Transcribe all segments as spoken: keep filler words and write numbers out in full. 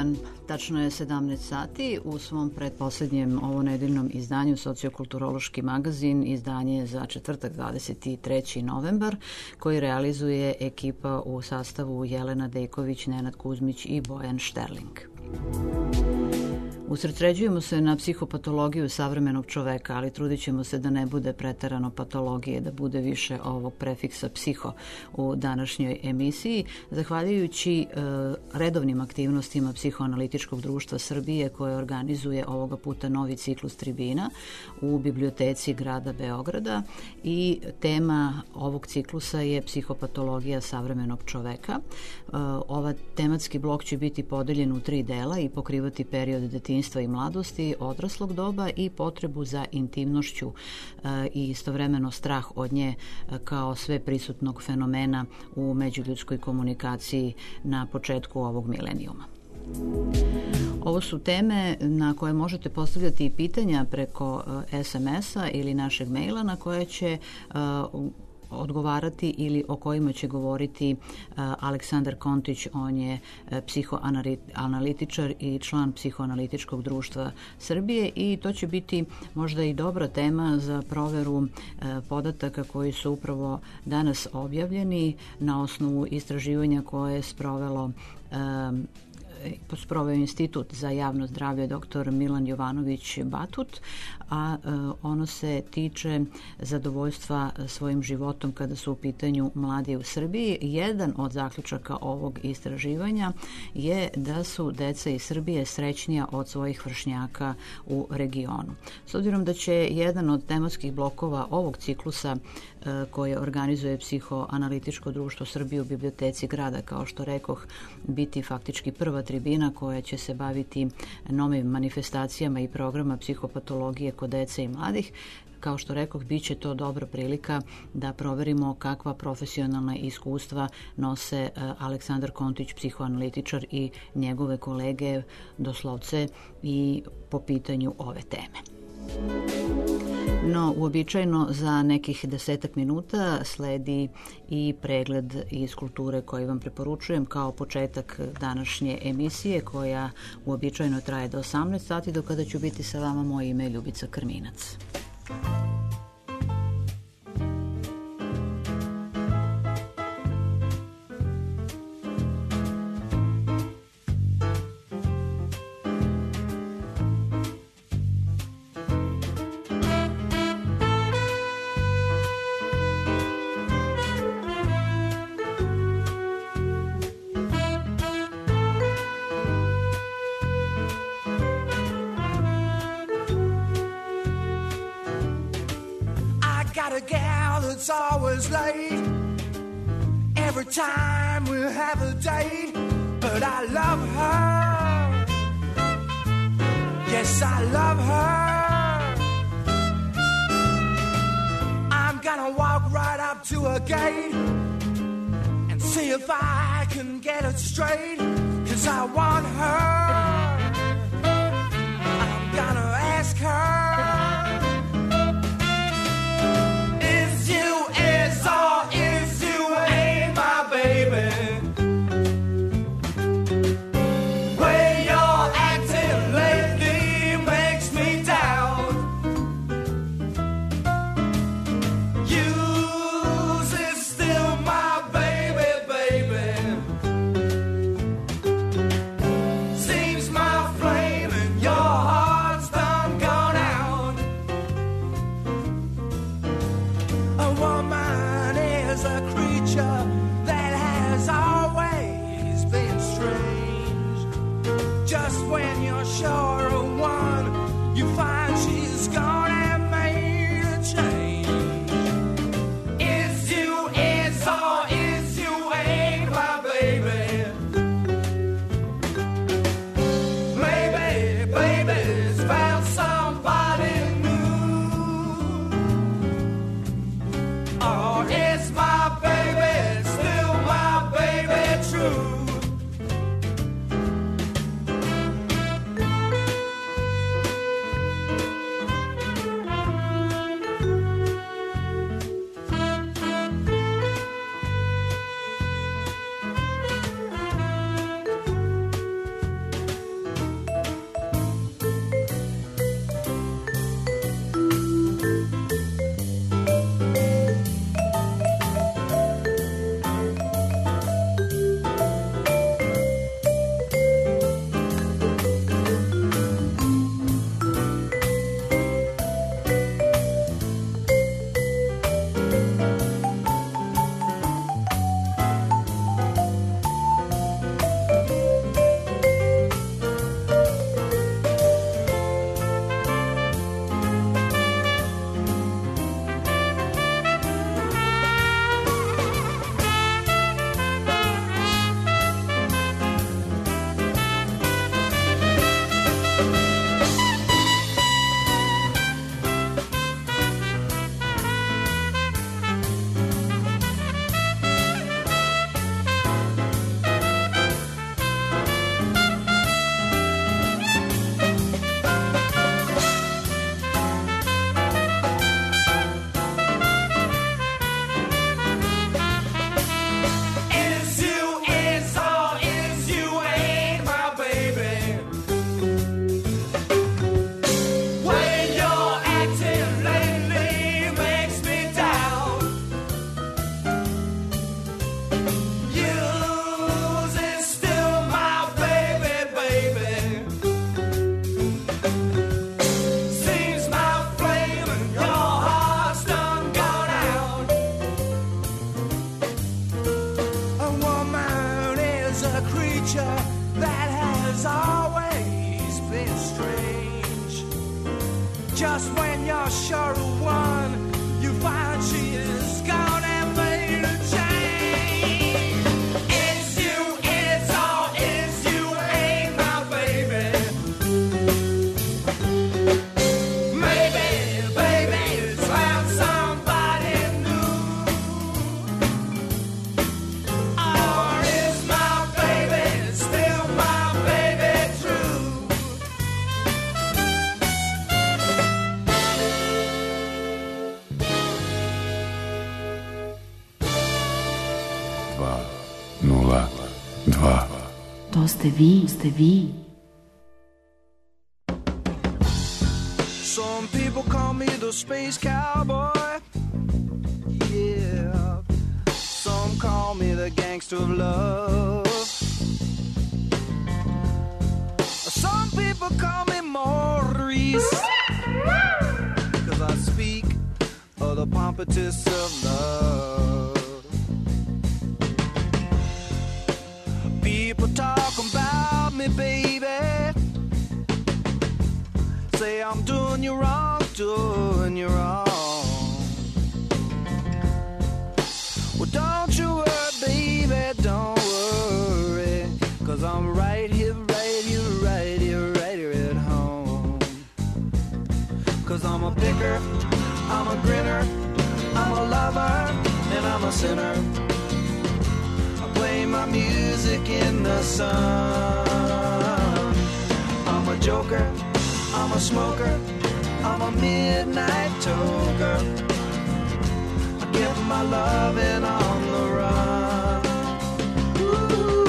dan, tačno je sedamnaest sati. U svom pretposlednjem ovonedeljnom izdanju Sociokulturološki magazin, izdanje za četvrtak dvadeset treći novembar, koji realizuje ekipa u sastavu Jelena Dejković, Nenad Kuzmić i Bojan Šterling. Usredsređujemo se na psihopatologiju savremenog čoveka, ali trudit ćemo se da ne bude preterano patologije, da bude više ovog prefiksa psiho u današnjoj emisiji. Zahvaljujući e, redovnim aktivnostima Psihoanalitičkog društva Srbije, koje organizuje ovoga puta novi ciklus tribina u biblioteci grada Beograda, i tema ovog ciklusa je psihopatologija savremenog čoveka. E, ova tematski blok će biti podeljen u tri dela i pokrivati period detinjstva i mladosti, odraslog doba i potrebu za intimnošću e, i istovremeno strah od nje e, kao sve prisutnog fenomena u međuljudskoj komunikaciji na početku ovog milenijuma. Ovo su teme na koje možete postavljati i pitanja preko e, es em es-a ili našeg maila, na koje će e, odgovarati ili o kojima će govoriti uh, Aleksandar Kontić. On je uh, psihoanalitičar i član Psihoanalitičkog društva Srbije, i to će biti možda i dobra tema za proveru uh, podataka koji su upravo danas objavljeni na osnovu istraživanja koje je sprovelo um, sproveo Institut za javno zdravlje doktor Milan Jovanović Batut, a e, ono se tiče zadovoljstva svojim životom kada su u pitanju mladi u Srbiji. Jedan od zaključaka ovog istraživanja je da su deca iz Srbije srećnija od svojih vršnjaka u regionu. S obzirom da će jedan od tematskih blokova ovog ciklusa e, koje organizuje Psihoanalitičko društvo Srbije u biblioteci grada, kao što rekoh, biti faktički prva tribina koja će se baviti novim manifestacijama i programa psihopatologije kod dece i mladih. Kao što rekoh, bit će to dobra prilika da proverimo kakva profesionalna iskustva nose Aleksandar Kontić, psihoanalitičar, i njegove kolege doslovce i po pitanju ove teme. No, uobičajeno za nekih desetak minuta sledi i pregled iz kulture koji vam preporučujem kao početak današnje emisije, koja uobičajeno traje do osamnaest sati, do kada ću biti sa vama. Moje ime je Ljubica Krminac. It's always late every time we have a date, but I love her. Yes, I love her. I'm gonna walk right up to her gate and see if I can get it straight, 'cause I want her. I'm gonna ask her, flame and your heart's done gone out. dva nula dva. To ste vi, ste vi. Some people call me the space cowboy. Yeah. Some call me the gangster of love. Some people call me Maurice, 'cause I speak of the pompatus of love. People talk about me, baby, say I'm doing you wrong, doing you wrong. Well, don't you worry, baby, don't worry, 'cause I'm right here, right here, right here, right here at home. 'Cause I'm a picker, I'm a grinner, I'm a lover, and I'm a sinner. I play my music in the sun. I'm a joker, I'm a smoker, I'm a midnight toker. I give my loving on the run. Ooh.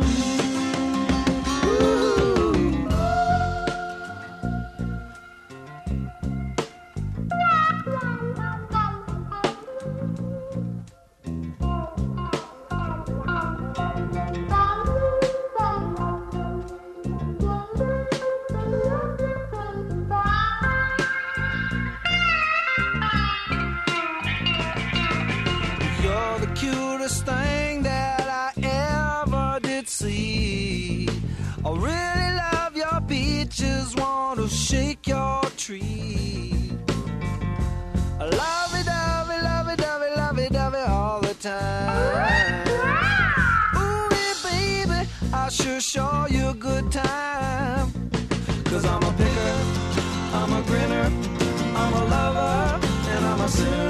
Thing that I ever did see. I really love your beaches, want to shake your tree. I love it, love it, love it, love it, love it, love it all the time. Ooh, yeah, baby, I sure show you a good time. 'Cause I'm a picker, I'm a grinner, I'm a lover, and I'm a sinner.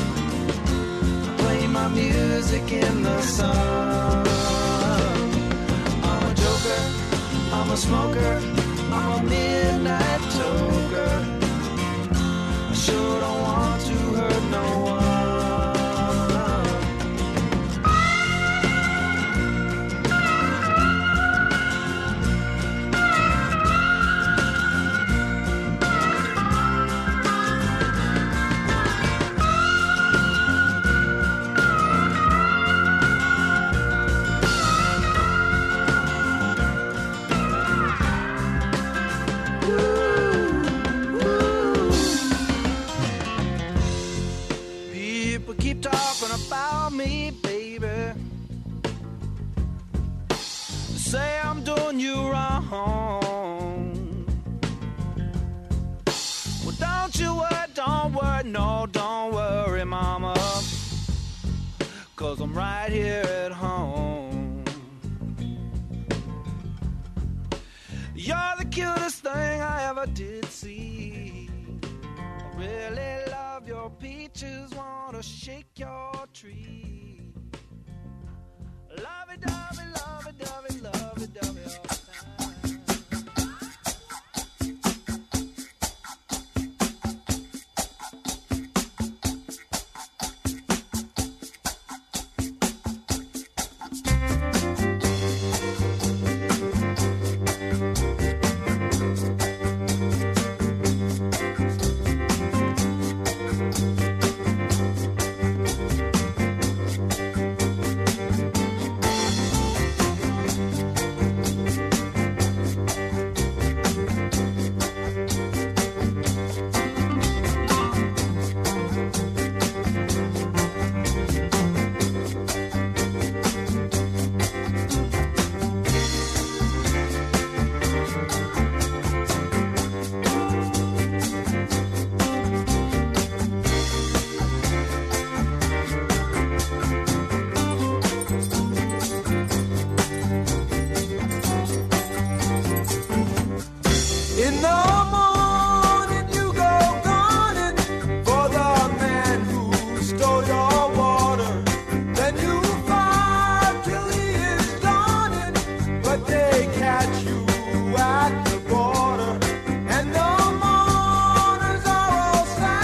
My music in the sun. I'm a joker, I'm a smoker, I'm a midnight toker. I sure don't want to hurt no one. About me, baby, say I'm doing you wrong. Well, don't you worry, don't worry, no, don't worry, mama, 'cause I'm right here at home. You're the cutest thing I ever did see. I really love your peaches, wanna shake your tree. Love it, love it, love it, love it, love it, love it all the time.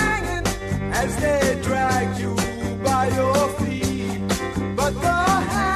As they drag you by your feet, but the hand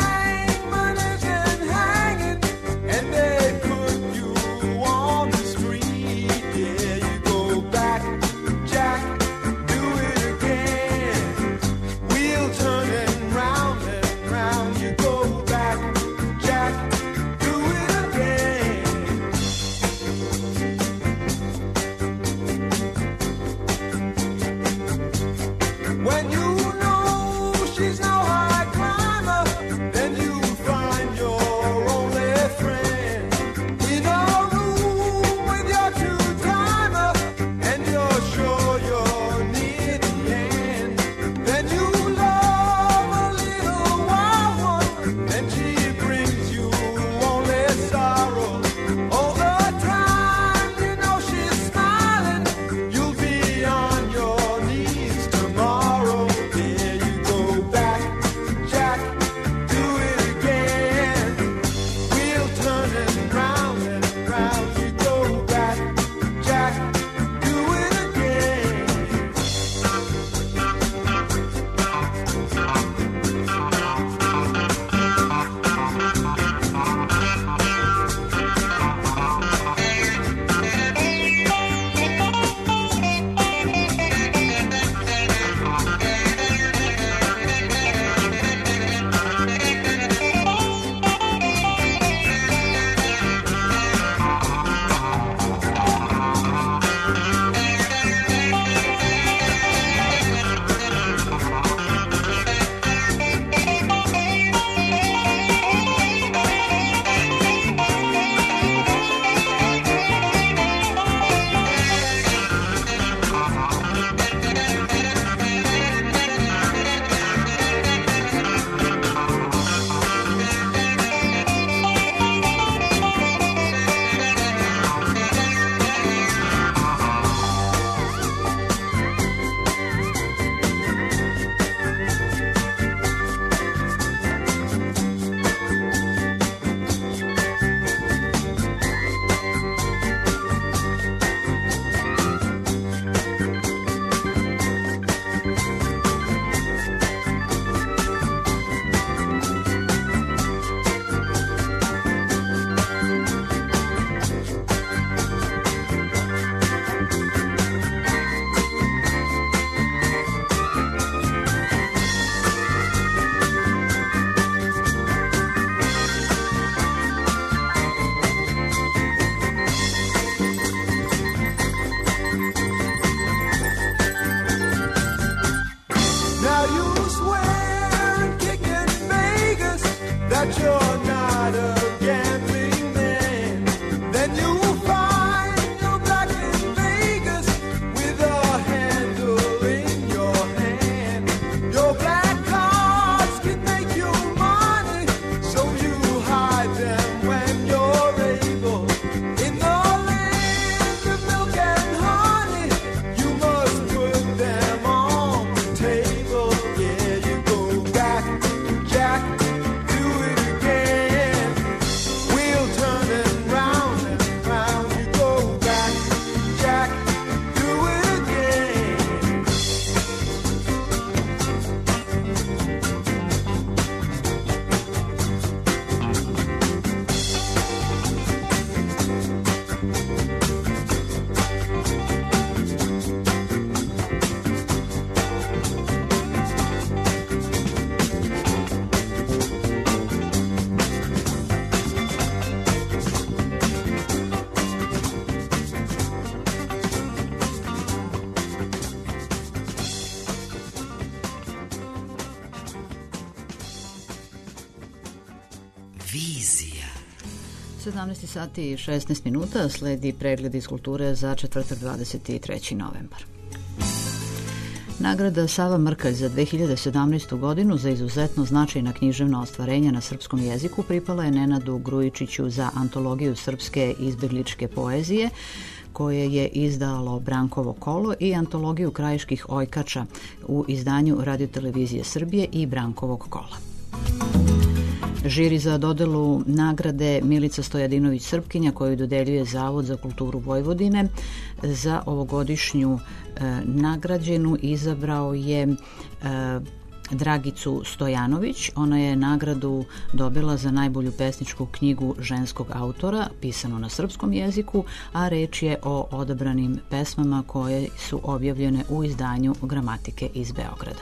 Vizija. sedamnaest sati i šesnaest minuta, sledi pregled iz kulture za četvrtak dvadeset treći novembar. Nagrada Sava Mrkalj za dve hiljade sedamnaestu godinu za izuzetno značajna književna ostvarenja na srpskom jeziku pripala je Nenadu Grujičiću za antologiju srpske izbegličke poezije, koje je izdalo Brankovo kolo, i antologiju krajiških ojkača u izdanju Radio-televizije Srbije i Brankovog kola. Žiri za dodelu nagrade Milica Stojadinović-Srpkinja, koju dodeljuje Zavod za kulturu Vojvodine, za ovogodišnju e, nagrađenu izabrao je e, Dragicu Stojanović. Ona je nagradu dobila za najbolju pesničku knjigu ženskog autora, pisanu na srpskom jeziku, a reč je o odabranim pesmama koje su objavljene u izdanju Gramatike iz Beograda.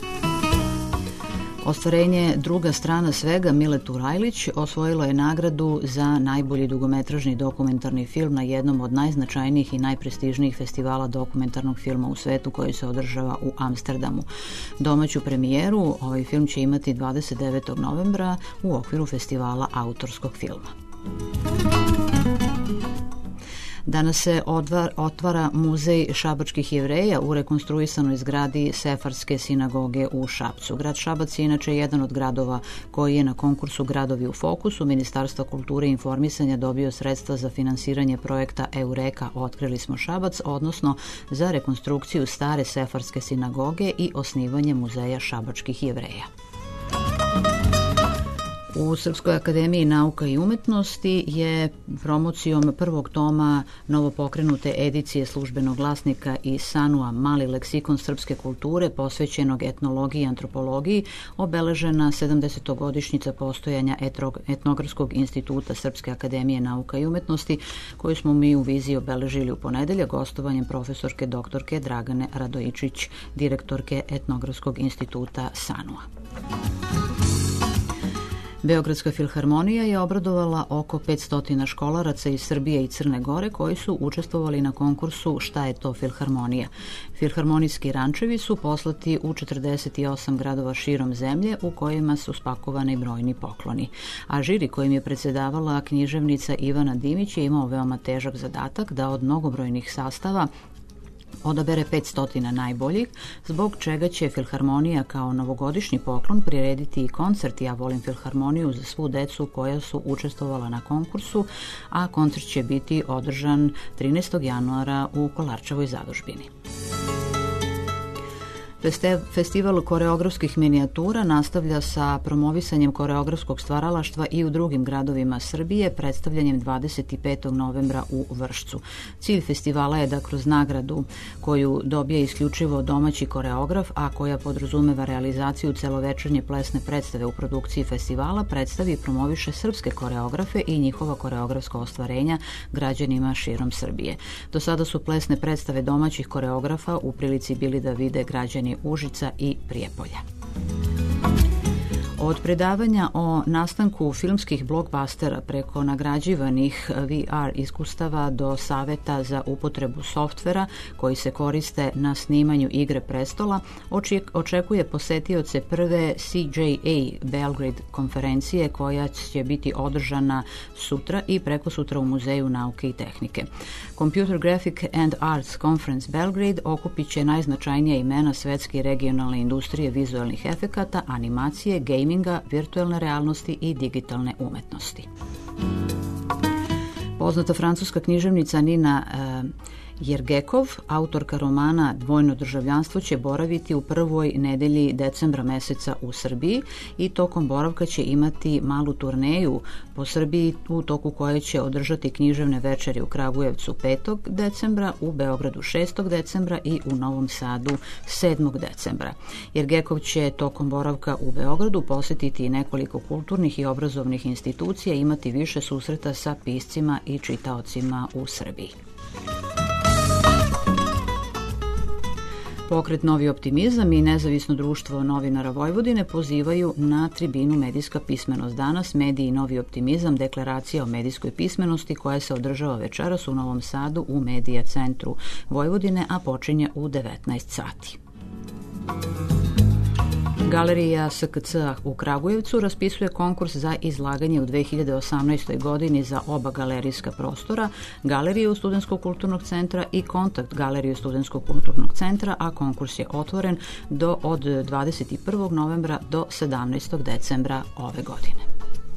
Ostvarenje Druga strana svega Mile Turajlić osvojilo je nagradu za najbolji dugometražni dokumentarni film na jednom od najznačajnijih i najprestižnijih festivala dokumentarnog filma u svetu, koji se održava u Amsterdamu. Domaću premijeru ovaj film će imati dvadeset devetog novembra u okviru festivala autorskog filma. Danas se odvar, otvara muzej šabačkih Jevreja u rekonstruisanoj zgradi Sefarske sinagoge u Šapcu. Grad Šabac je inače jedan od gradova koji je na konkursu Gradovi u fokusu Ministarstva kulture i informisanja dobio sredstva za finansiranje projekta Eureka Otkrili smo Šabac, odnosno za rekonstrukciju stare Sefarske sinagoge i osnivanje muzeja šabačkih Jevreja. U Srpskoj akademiji nauka i umetnosti je promocijom prvog toma novopokrenute edicije službenog glasnika i Sanua Mali leksikon srpske kulture posvećenog etnologiji i antropologiji obeležena sedamdesetogodišnjica postojanja Etnografskog instituta Srpske akademije nauka i umetnosti, koju smo mi u Viziji obeležili u ponedeljak gostovanjem profesorke doktorke Dragane Radojičić, direktorke Etnografskog instituta Sanua. Beogradska filharmonija je obradovala oko petsto školaraca iz Srbije i Crne Gore koji su učestvovali na konkursu Šta je to filharmonija. Filharmonijski rančevi su poslati u četrdeset osam gradova širom zemlje, u kojima su spakovani brojni pokloni. A žiri kojim je predsedavala književnica Ivana Dimić je imao veoma težak zadatak da od mnogobrojnih sastava odabere petsto najboljih, zbog čega će Filharmonija kao novogodišnji poklon prirediti i koncert Ja volim Filharmoniju za svu decu koja su učestvovala na konkursu, a koncert će biti održan trinaestog januara u Kolarčevoj zadužbini. Festival koreografskih minijatura nastavlja sa promovisanjem koreografskog stvaralaštva i u drugim gradovima Srbije, predstavljanjem dvadeset petog novembra u Vršcu. Cilj festivala je da kroz nagradu koju dobije isključivo domaći koreograf, a koja podrazumeva realizaciju celovečernje plesne predstave u produkciji festivala, predstavi i promoviše srpske koreografe i njihova koreografska ostvarenja građanima širom Srbije. Do sada su plesne predstave domaćih koreografa u prilici bili da vide građani Užica i Prijepolja. Od predavanja o nastanku filmskih blockbustera preko nagrađivanih V R iskustava do saveta za upotrebu softvera koji se koriste na snimanju Igre prestola, očekuje posetioce prve C J A Belgrade konferencije, koja će biti održana sutra i prekosutra u Muzeju nauke i tehnike. Computer Graphic and Arts Conference Belgrade okupit će najznačajnija imena svetske i regionalne industrije vizualnih efekata, animacije, gaminga, virtualne realnosti i digitalne umetnosti. Poznata francuska književnica Nina e, Jergekov, autorka romana Dvojno državljanstvo, će boraviti u prvoj nedelji decembra meseca u Srbiji i tokom boravka će imati malu turneju po Srbiji, u toku koje će održati književne večeri u Kragujevcu petog decembra, u Beogradu šestog decembra i u Novom Sadu sedmog decembra. Jergekov će tokom boravka u Beogradu posetiti i nekoliko kulturnih i obrazovnih institucija i imati više susreta sa piscima i čitaocima u Srbiji. Pokret Novi optimizam i Nezavisno društvo novinara Vojvodine pozivaju na tribinu Medijska pismenost danas, Mediji i Novi optimizam, deklaracija o medijskoj pismenosti koja se održava večeras u Novom Sadu u Medija centru Vojvodine, a počinje u devetnaest sati. Galerija S K C u Kragujevcu raspisuje konkurs za izlaganje u dve hiljade osamnaestoj godini za oba galerijska prostora, Galeriju Studentskog kulturnog centra i Kontakt Galeriju Studentskog kulturnog centra, a konkurs je otvoren do od dvadeset prvog novembra do sedamnaestog decembra ove godine.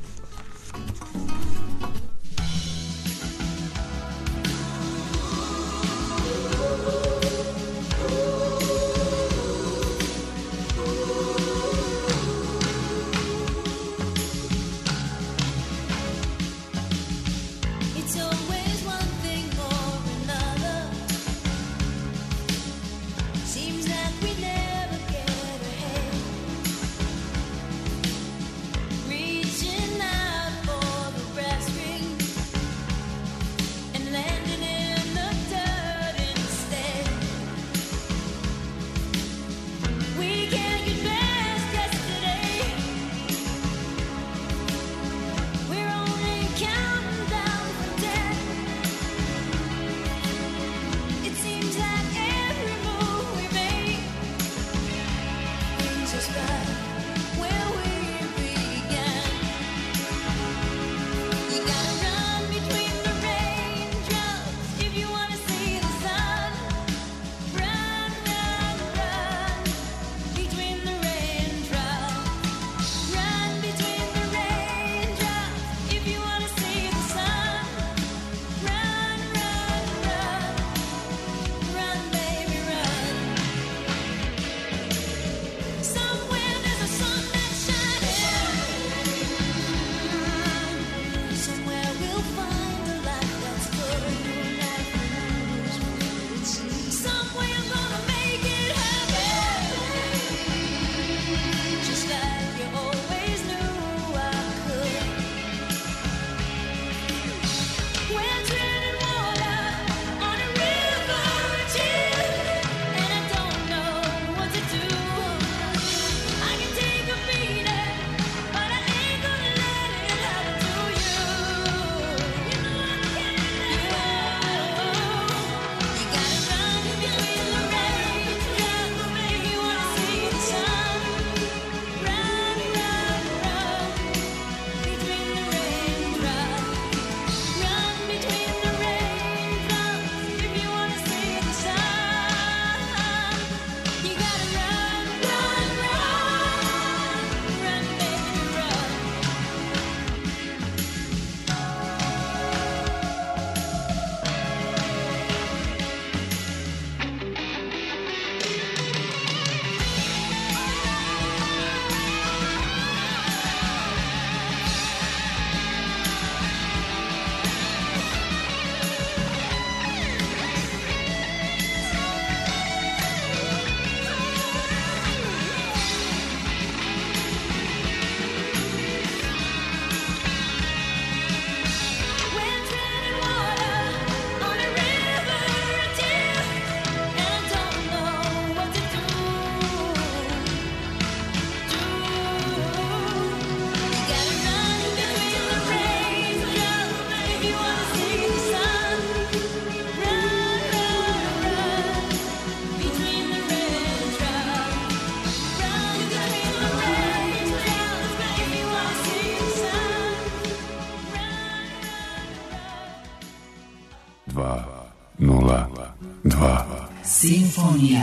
Simfonija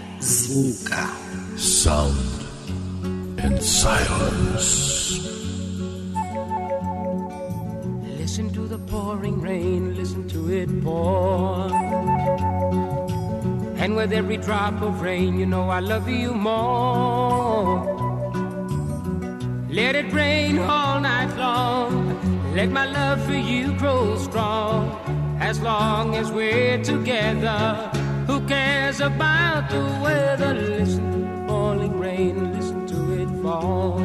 zvuka. Sound and silence. Listen to the pouring rain, listen to it pour. And with every drop of rain, you know I love you more. Let it rain all night long, let my love for you grow strong. As long as we're together, who cares about the weather? Listen to the falling rain, listen to it fall.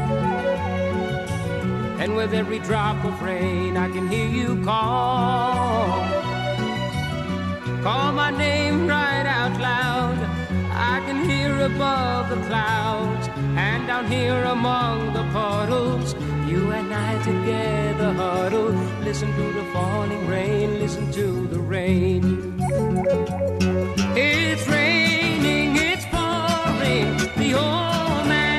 And with every drop of rain I can hear you call. Call my name right out loud, I can hear above the clouds. And down here among the puddles, you and I together huddle. Listen to the falling rain, listen to the rain. It's raining, it's pouring, the old man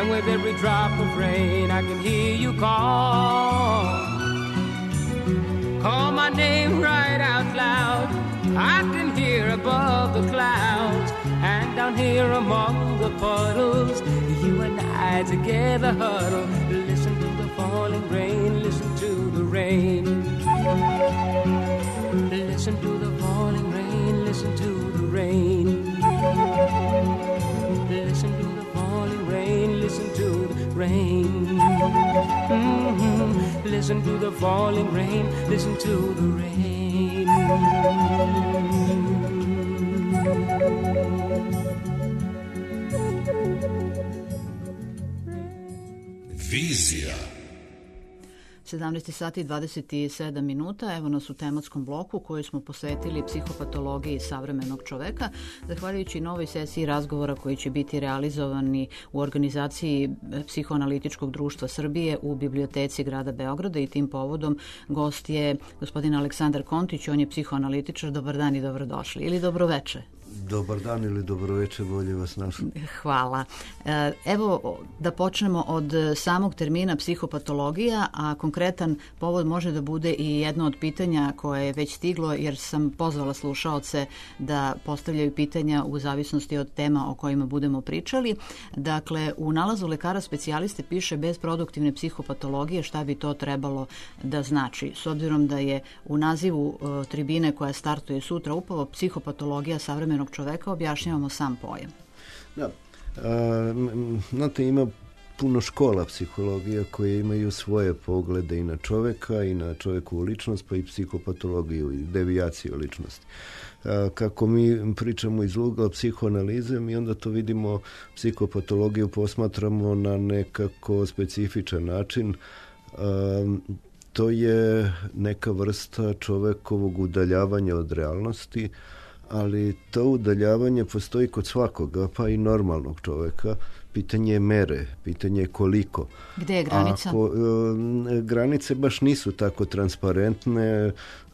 And with every drop of rain I can hear you call. Call my name right out loud. I can hear above the clouds. And down here among the puddles, you and I together huddle. Listen to the falling rain, listen to the rain. Listen to the falling rain, listen to the rain. Listen to the falling rain, listen to the rain. Mm-hmm. Listen to the falling rain, listen to the rain. Vizija. sedamnaest sati i dvadeset sedam minuta, evo nas u tematskom bloku koju smo posvetili psihopatologiji savremenog čoveka, zahvaljujući novoj sesiji razgovora koji će biti realizovani u organizaciji Psihoanalitičkog društva Srbije u biblioteci grada Beograda i tim povodom gost je gospodin Aleksandar Kontić, on je psihoanalitičar. Dobar dan i dobrodošli ili dobroveče. Dobar dan ili dobroveče, bolje vas našli. Hvala. Evo da počnemo od samog termina psihopatologija, a konkretan povod može da bude i jedno od pitanja koje je već stiglo, jer sam pozvala slušaoce da postavljaju pitanja u zavisnosti od tema o kojima budemo pričali. Dakle, u nalazu lekara specijaliste piše bez produktivne psihopatologije, šta bi to trebalo da znači. S obzirom da je u nazivu tribine koja startuje sutra upravo psihopatologija savremenog čoveka, objašnjavamo sam pojam. Da, a, znate, ima puno škola psihologija koje imaju svoje poglede i na čoveka i na čovekovu ličnost, pa i psihopatologiju i devijaciju ličnosti. A, kako mi pričamo iz ugla psihoanalize, mi onda to vidimo, psihopatologiju posmatramo na nekako specifičan način. A, to je neka vrsta čovekovog udaljavanja od realnosti, ali to udaljavanje postoji kod svakoga, pa i normalnog čoveka. Pitanje je mere, pitanje je koliko. Gde je granica? Ako, e, granice baš nisu tako transparentne. E,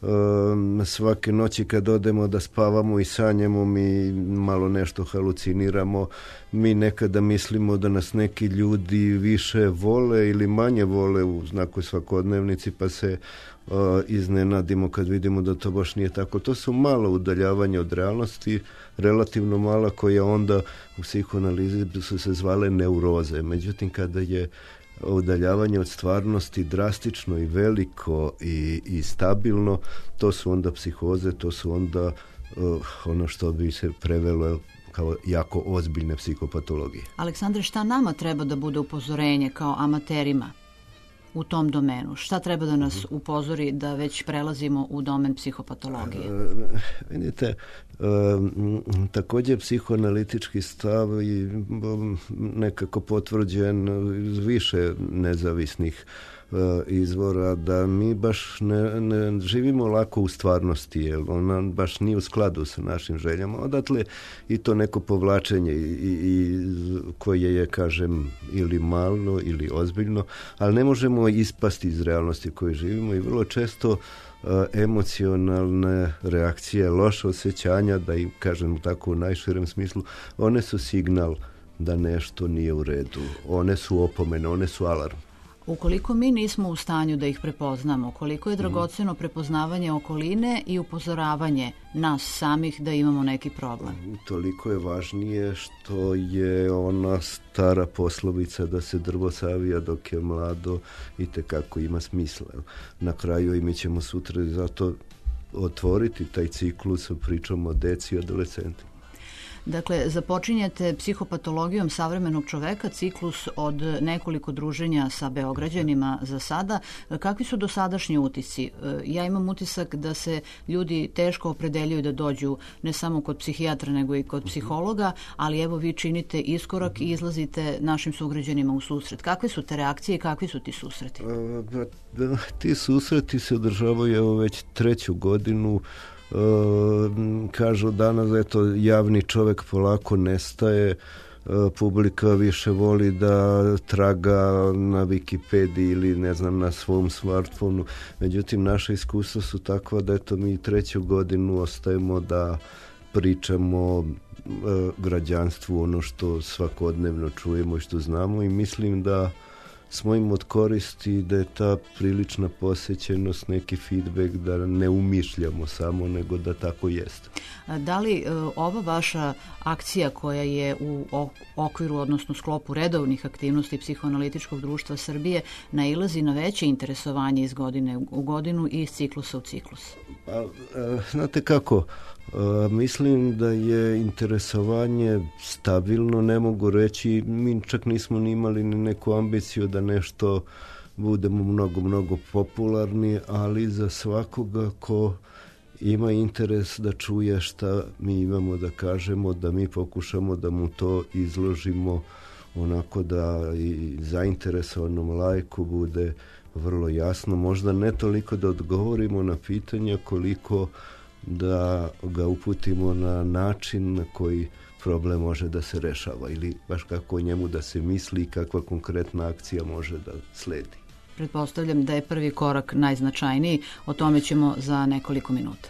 svake noći kad odemo da spavamo i sanjamo, mi malo nešto haluciniramo. Mi nekada mislimo da nas neki ljudi više vole ili manje vole u znaku svakodnevnici, pa se Uh, iznenadimo kad vidimo da to baš nije tako. To su malo udaljavanja od realnosti, relativno mala, koja onda u psihoanalizi su se zvale neuroze. Međutim, kada je udaljavanje od stvarnosti drastično i veliko i, i stabilno, to su onda psihoze, to su onda uh, ono što bi se prevelo kao jako ozbiljne psihopatologije. Aleksandre, šta nama treba da bude upozorenje kao amaterima u tom domenu? Šta treba da nas upozori da već prelazimo u domen psihopatologije? E, vidite, e, također psihoanalitički stav i nekako potvrđen više nezavisnih izvora, da mi baš ne, ne živimo lako u stvarnosti, jer ona baš nije u skladu sa našim željama. Odatle i to neko povlačenje i, i, koje je, kažem, ili malo ili ozbiljno, ali ne možemo ispasti iz realnosti u kojoj živimo i vrlo često uh, emocionalne reakcije, loše osjećanja, da im kažem tako u najširem smislu, one su signal da nešto nije u redu. One su opomene, one su alarm. Ukoliko mi nismo u stanju da ih prepoznamo, koliko je dragoceno prepoznavanje okoline i upozoravanje nas samih da imamo neki problem? Toliko je važnije što je ona stara poslovica da se drvo savija dok je mlado i tekako ima smisla. Na kraju i mi ćemo sutra zato otvoriti taj ciklus sa pričom o deci i adolescentima. Dakle, započinjete psihopatologijom savremenog čoveka, ciklus od nekoliko druženja sa Beograđanima za sada. Kakvi su dosadašnji utisci? Ja imam utisak da se ljudi teško opredeljuju da dođu ne samo kod psihijatra, nego i kod psihologa, ali evo vi činite iskorak i izlazite našim sugrađanima u susret. Kakve su te reakcije i kakvi su ti susreti? Ti susreti se održavaju evo već treću godinu. Uh, kažu danas da eto, javni čovek polako nestaje, uh, publika više voli da traga na Wikipediji ili ne znam na svom smartfonu. Međutim, naše iskustva su takva da eto, mi treću godinu ostajemo da pričamo građanstvu ono što svakodnevno čujemo i što znamo, i mislim da smo im od koristi, da je ta prilična posjećenost, neki feedback, da ne umišljamo samo, nego da tako jeste. Da li ova vaša akcija koja je u okviru, odnosno sklopu redovnih aktivnosti Psihoanalitičkog društva Srbije, nailazi na veće interesovanje iz godine u godinu i iz ciklusa u ciklus? Pa, znate kako, mislim da je interesovanje stabilno, ne mogu reći, mi čak nismo ni imali ni neku ambiciju da nešto budemo mnogo, mnogo popularni, ali za svakoga ko ima interes da čuje šta mi imamo da kažemo, da mi pokušamo da mu to izložimo onako da i zainteresovanom laiku bude vrlo jasno, možda ne toliko da odgovorimo na pitanja koliko da ga uputimo na način na koji problem može da se rešava ili baš kako njemu da se misli i kakva konkretna akcija može da sledi. Pretpostavljam da je prvi korak najznačajniji, o tome ćemo za nekoliko minuta.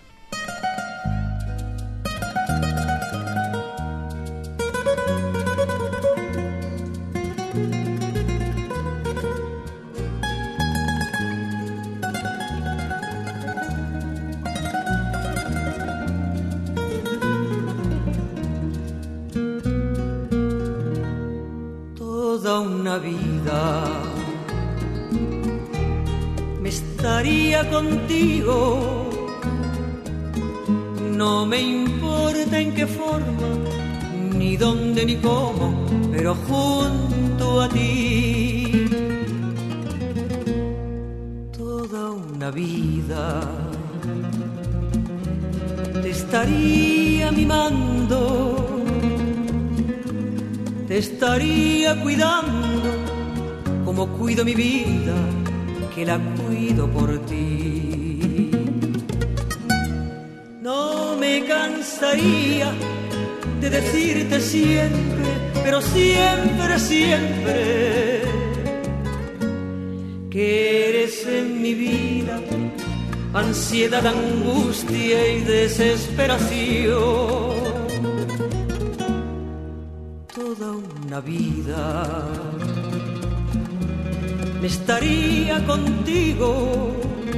Una vida me estaría contigo, no me importa en qué forma, ni dónde ni cómo, pero junto a ti. Toda una vida te estaría mimando, te estaría cuidando como cuido mi vida, que la cuido por ti. No me cansaría de decirte siempre, pero siempre, siempre, que eres en mi vida ansiedad, angustia y desesperación. Toda una vida me estaría contigo,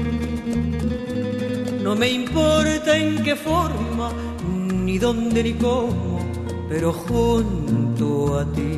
no me importa en qué forma, ni dónde ni cómo, pero junto a ti.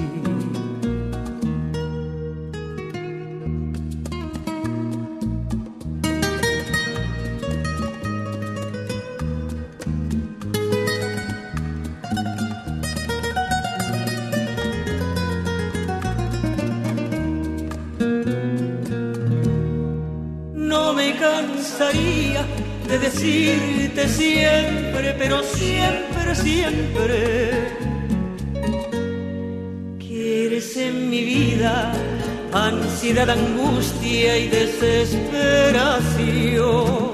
De decirte siempre, pero siempre, siempre, que eres en mi vida ansiedad, angustia y desesperación.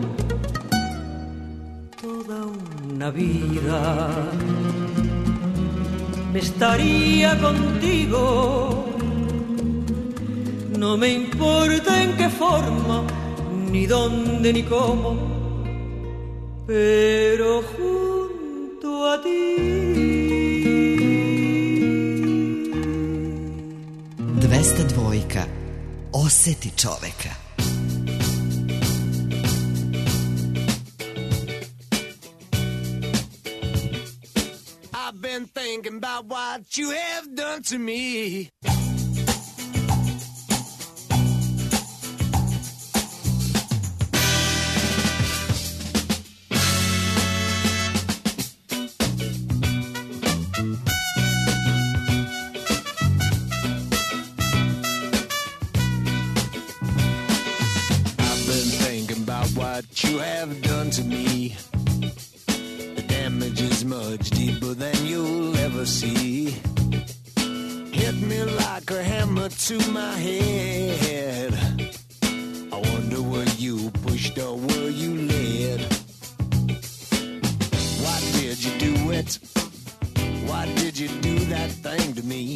Toda una vida me estaría contigo, no me importa en qué forma, ni dónde ni cómo, pero junto a ti. dvesta dvojka. Oseti čoveka. I've been thinking about what you have done to me. You have done to me. The damage is much deeper than you'll ever see. Hit me like a hammer to my head. I wonder were you pushed or were you led? Why did you do it? Why did you do that thing to me?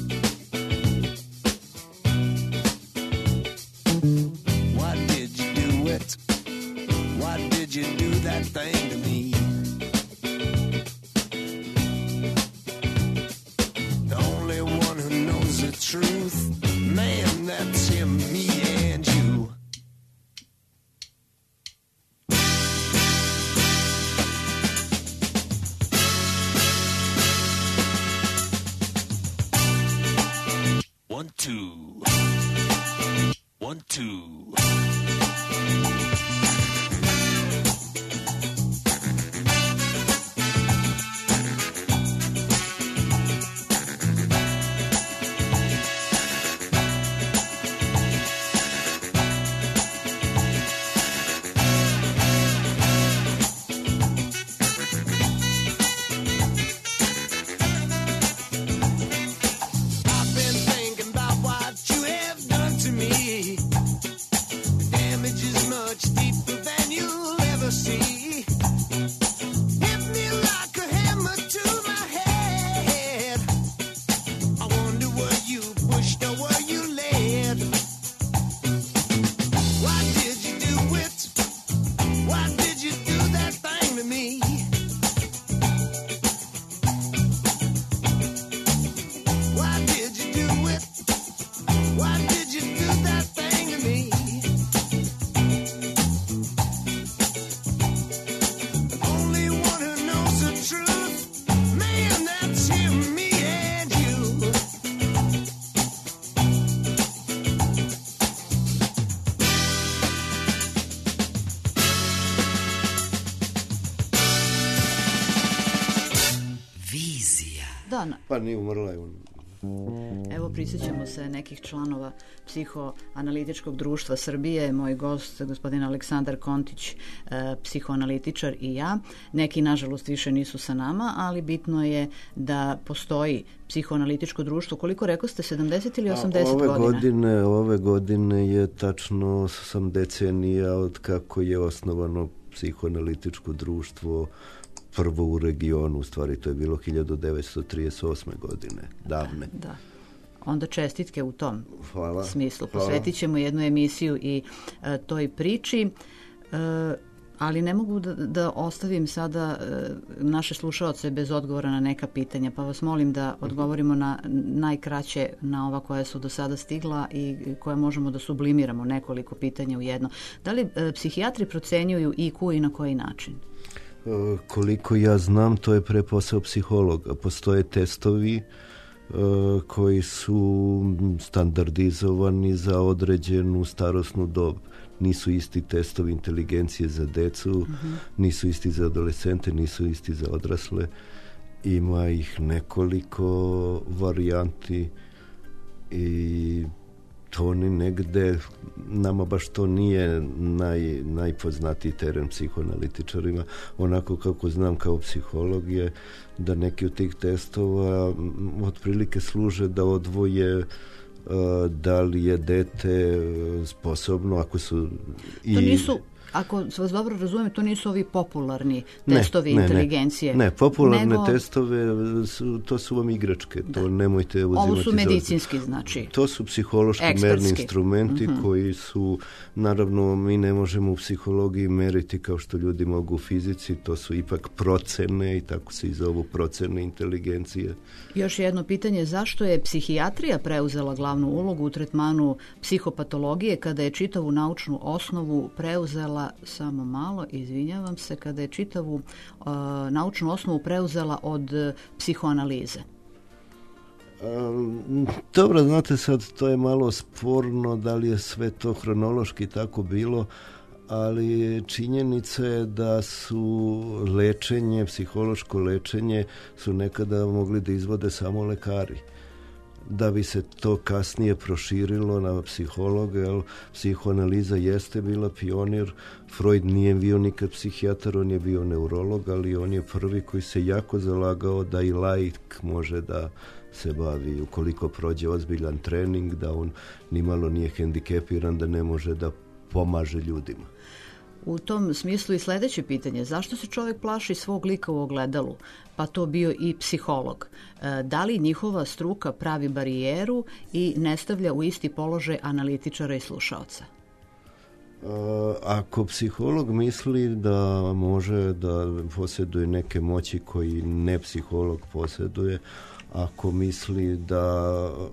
Why did you do it? Why did you do that thing to me? truth. Man, that's him, me and you. One, two. One, two. Pa nije umrla je. Evo, prisjećamo se nekih članova Psihoanalitičkog društva Srbije. Moj gost, gospodin Aleksandar Kontić, e, psihoanalitičar, i ja. Neki, nažalost, više nisu sa nama, ali bitno je da postoji Psihoanalitičko društvo. Koliko rekao ste, sedamdeset ili osamdeset ove godina? Godine, ove godine je tačno osam decenija od kako je osnovano Psihoanalitičko društvo, prvo u regionu, u stvari to je bilo hiljadu devetsto trideset osme godine, davne. Da. Onda čestitke u tom Hvala. smislu. Hvala. Posvetit ćemo jednu emisiju i e, toj priči, e, ali ne mogu da, da ostavim sada e, naše slušaoce bez odgovora na neka pitanja, pa vas molim da odgovorimo na najkraće na ova koja su do sada stigla i koja možemo da sublimiramo, nekoliko pitanja u jedno. Da li e, psihijatri procenjuju I Q i na koji način? Koliko ja znam, to je pre posao psihologa. Postoje testovi uh, koji su standardizovani za određenu starosnu dob. Nisu isti testovi inteligencije za decu, uh-huh. nisu isti za adolescente, nisu isti za odrasle. Ima ih nekoliko varijanti i to ni negde, nama baš to nije naj, najpoznatiji teren psihoanalitičarima. Onako kako znam kao psiholog je da neki od tih testova otprilike služe da odvoje uh, da li je dete sposobno, ako su i... To nisu, ako vas dobro razumijem, to nisu ovi popularni testovi ne, ne, inteligencije. Ne, ne popularne nego... testove, su, to su vam igračke, da. To nemojte uzimati. Ovo su medicinski, znači. To su psihološki ekspertski merni instrumenti uh-huh. koji su, naravno, mi ne možemo u psihologiji meriti kao što ljudi mogu u fizici, to su ipak procene i tako se i zovu procene inteligencije. Još jedno pitanje, zašto je psihijatrija preuzela glavnu ulogu u tretmanu psihopatologije kada je čitavu naučnu osnovu preuzela, samo malo, izvinjavam se, kada je čitavu uh, naučnu osnovu preuzela od uh, psihoanalize? Um, dobro, znate sad, to je malo sporno da li je sve to hronološki tako bilo, ali činjenica je da su lečenje, psihološko lečenje su nekada mogli da izvode samo lekari. Da bi se to kasnije proširilo na psihologe, jer psihoanaliza jeste bila pionir. Freud nije bio nikad psihijatar, on je bio neurolog, ali on je prvi koji se jako zalagao da i laik može da se bavi, ukoliko prođe ozbiljan trening, da on nimalo nije hendikepiran, da ne može da pomaže ljudima. U tom smislu i sledeće pitanje, zašto se čovjek plaši svog lika u ogledalu, pa to bio i psiholog? Da li njihova struka pravi barijeru i ne stavlja u isti položaj analitičara i slušaoca? Ako psiholog misli da može da posjeduje neke moći koji ne psiholog posjeduje, ako misli da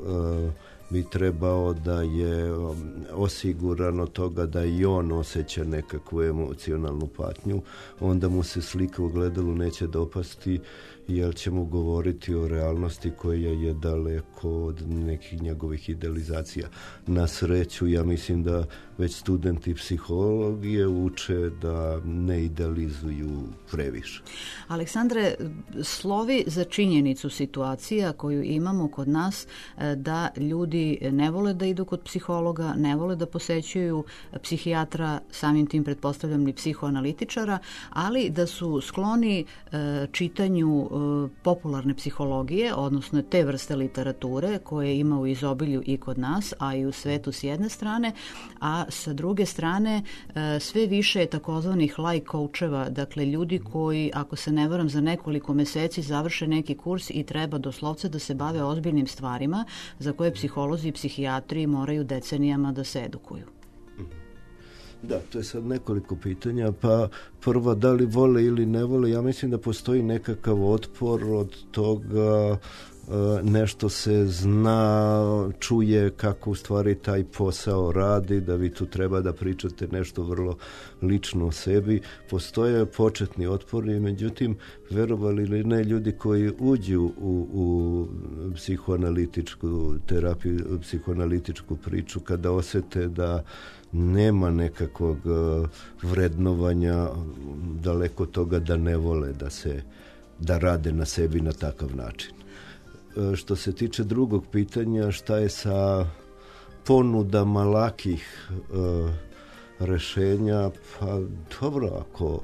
bi trebao da je osigurano toga da i on osjeća nekakvu emocionalnu patnju, onda mu se slika u gledalu neće dopasti, jer će mu govoriti o realnosti koja je daleko od nekih njegovih idealizacija. Na sreću, ja mislim da već studenti psihologije uče da ne idealizuju previše. Aleksandre, slovi za činjenicu situacija koju imamo kod nas da ljudi ne vole da idu kod psihologa, ne vole da posećuju psihijatra, samim tim pretpostavljam ni psihoanalitičara, ali da su skloni čitanju popularne psihologije, odnosno te vrste literature koje ima u izobilju i kod nas, a i u svetu s jedne strane, a sa druge strane sve više je takozvanih life coacheva, dakle ljudi koji, ako se ne varam, za nekoliko meseci završe neki kurs i treba doslovce da se bave ozbiljnim stvarima za koje psiholozi i psihijatri moraju decenijama da se edukuju. Da, to je sad nekoliko pitanja. Pa prvo, da li vole ili ne vole, ja mislim da postoji nekakav otpor od toga, nešto se zna, čuje kako u stvari taj posao radi, da vi tu treba da pričate nešto vrlo lično o sebi. Postoje početni otpori, međutim, verovali ili ne, ljudi koji uđu u, u psihoanalitičku terapiju, psihoanalitičku priču, kada osete da nema nekakvog vrednovanja, daleko toga da ne vole da se da rade na sebi na takav način. Što se tiče drugog pitanja, šta je sa ponudama lakih uh, rešenja, pa dobro, ako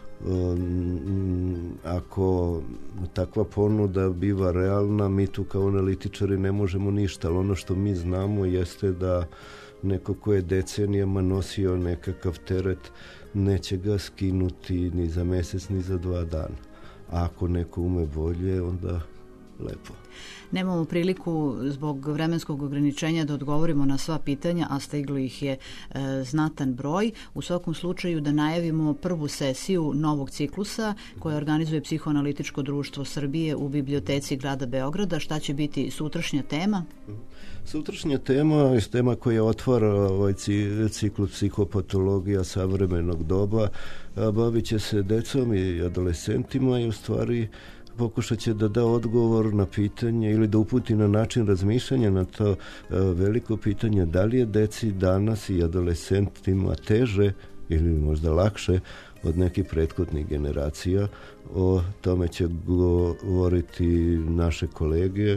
um, ako takva ponuda biva realna, mi tu kao analitičari ne možemo ništa, ali ono što mi znamo jeste da neko ko je decenijama nosio nekakav teret neće ga skinuti ni za mesec ni za dva dana. A ako neko ume bolje, onda lepo. Nemamo priliku zbog vremenskog ograničenja da odgovorimo na sva pitanja, a stiglo ih je e, znatan broj. U svakom slučaju da najavimo prvu sesiju novog ciklusa koje organizuje Psihoanalitičko društvo Srbije u biblioteci grada Beograda. Šta će biti sutrašnja tema? Sutrašnja tema je tema koja otvara ovaj ciklus psihopatologija savremenog doba. Bavit će se decom i adolescentima i u stvari pokušat će da da odgovor na pitanje ili da uputi na način razmišljanja na to uh, veliko pitanje da li je deci danas i adolescentima teže ili možda lakše od nekih prethodnih generacija. O tome će govoriti naše kolege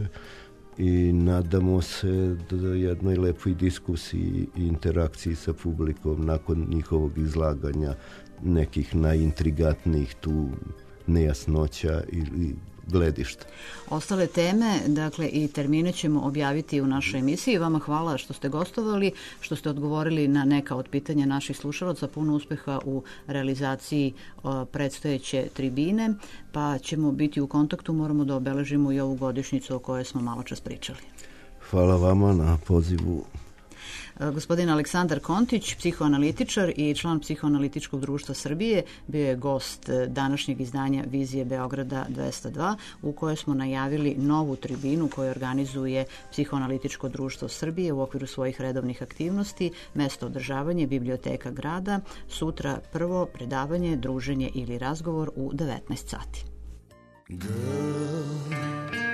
i nadamo se da jednoj lepoj diskusiji i interakciji sa publikom nakon njihovog izlaganja nekih najintrigatnijih tu nejasnoća ili gledišta. Ostale teme, dakle i termine ćemo objaviti u našoj emisiji. Vama hvala što ste gostovali, što ste odgovorili na neka od pitanja naših slušalaca. Puno uspeha u realizaciji o, predstojeće tribine, pa ćemo biti u kontaktu, moramo da obeležimo i ovu godišnjicu o kojoj smo malo čas pričali. Hvala vama na pozivu. Gospodin Aleksandar Kontić, psihoanalitičar i član Psihoanalitičkog društva Srbije, bio je gost današnjeg izdanja Vizije Beograda dvesta dva, u kojoj smo najavili novu tribinu koju organizuje Psihoanalitičko društvo Srbije u okviru svojih redovnih aktivnosti. Mesto održavanje, biblioteka grada, sutra prvo predavanje, druženje ili razgovor u devetnaest sati. Girl,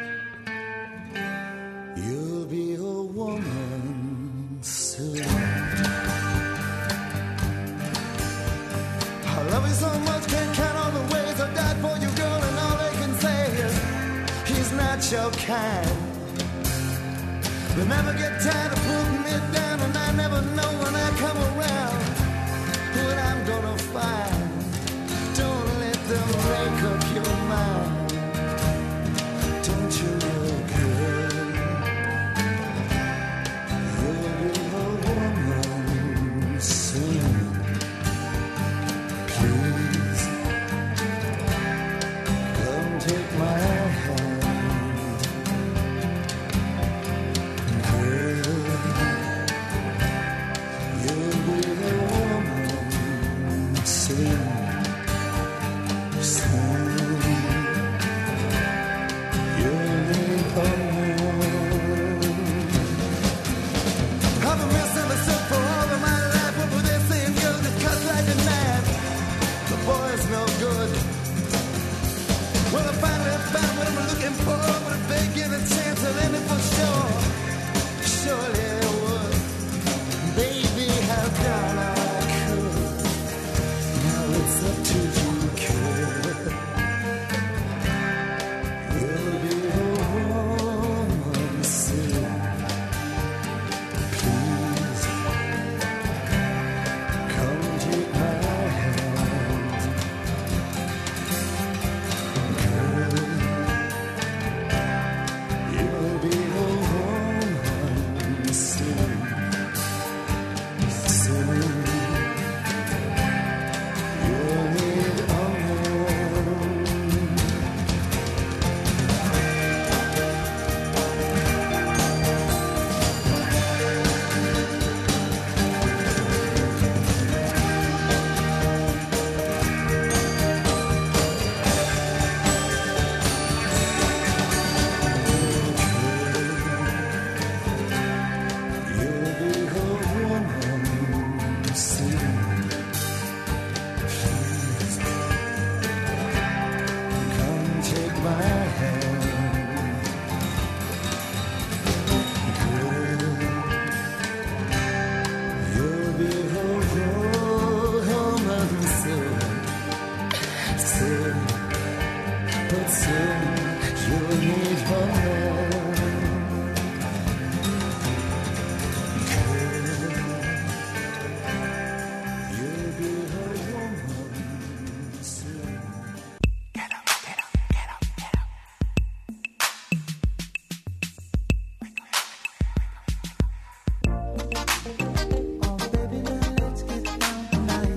you'll be a woman soon. I love you so much, can't count all the ways I died for you, girl, and all they can say is he's not your kind. They never get tired of putting me down, and I never know when I come around what I'm gonna find. Don't let them make up your mind. Don't you look good? You'll be the woman needs my love. You'll be her woman soon. Get up, get up, get up, get up. Oh baby, now let's get down tonight.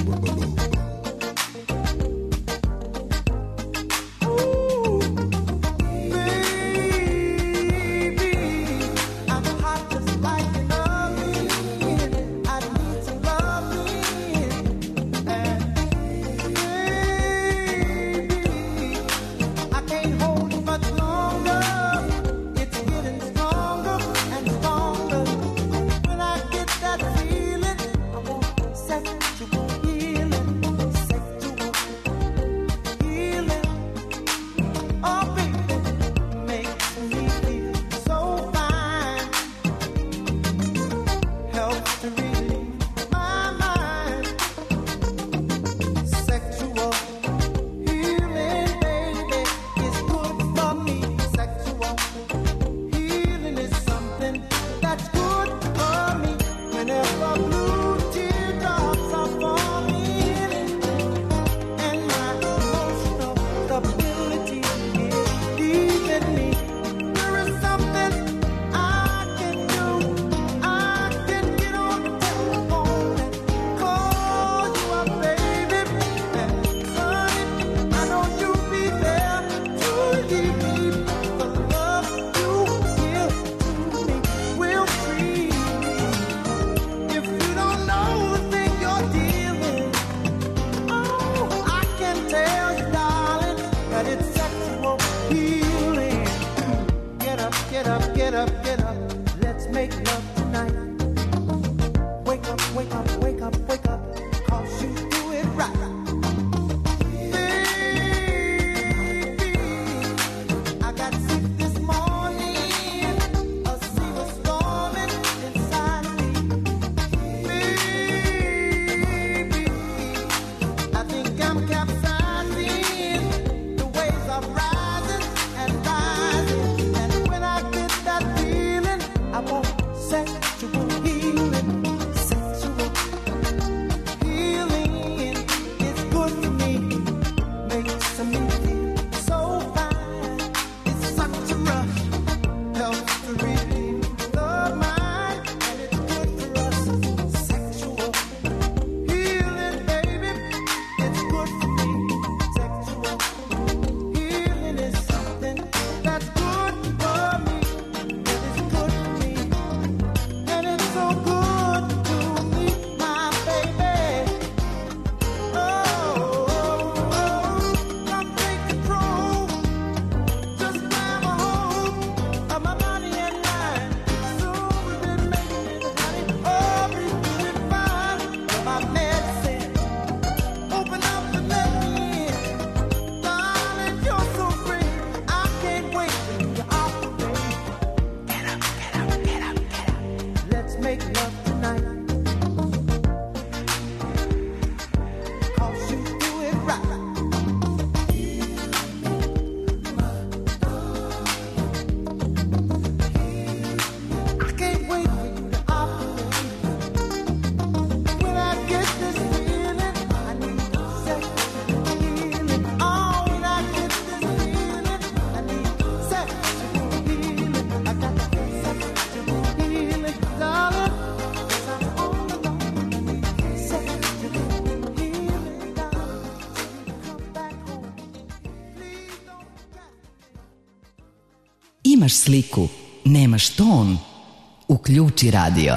Imaš sliku, nemaš ton. Uključi radio.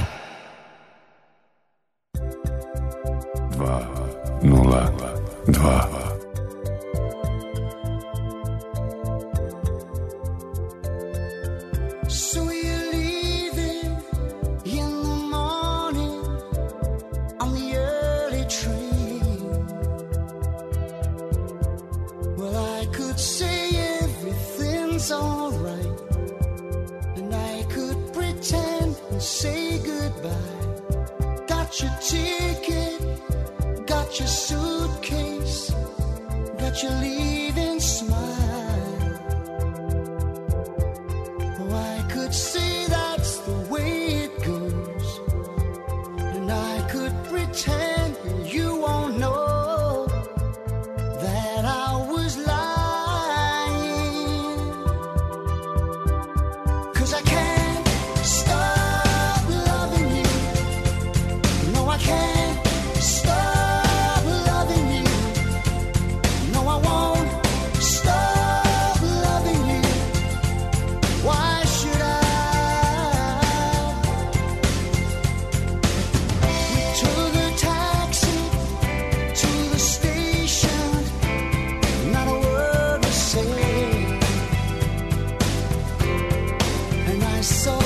Dva, nula, dva. Your leaving smile. saw